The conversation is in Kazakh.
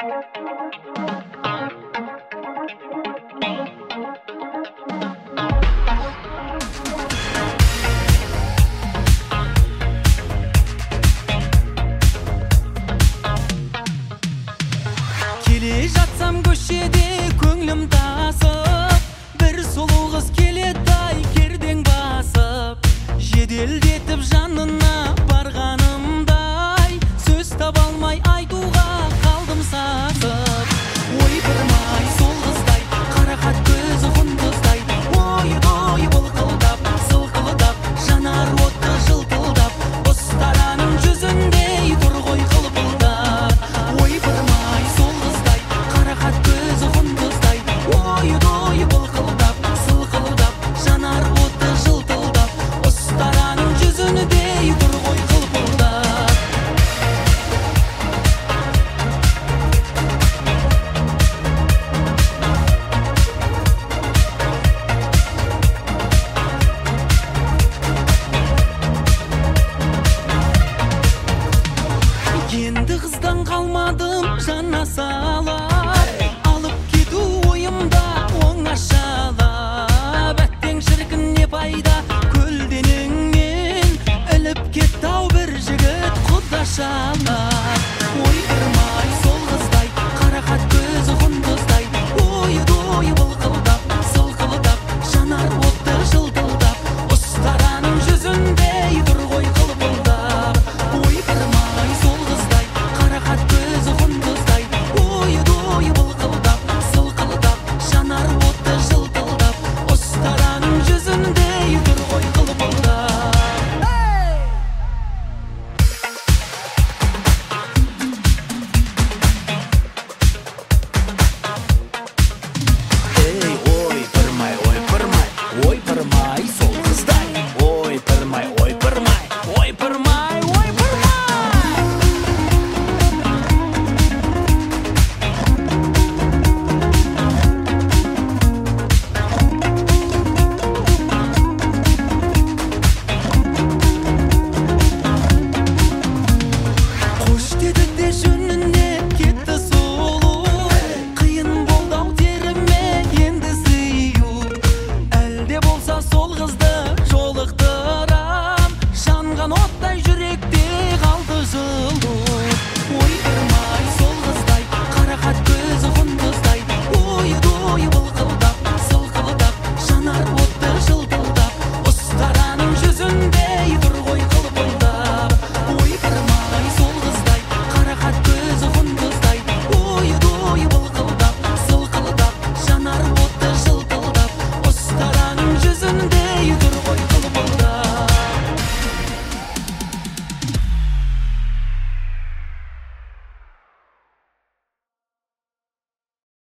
Келе жатсам көшеде көңлім тасып, бір сұлу қыз келеді ай кердең басып. Жеделдетіп жанына барғанымдай, сөз таба алмай айтуға қалдым сасып. Ой бұрмай сол қыздай, қарақат көзі құндыздай, ой былқылдап, сылқылдап, жанар отты жылтылдап, ұстараның жүзіндей тұр ғой қылпылдап. Ой бұрмай сол қыздай, қарақат көзі құндыздай, ой былқылдап, сылқылдап, жанар отты жылтылдап, ұстараның жүзіндей тұр ғой қылпылдап. Енді қыздан қалмадым жана сала,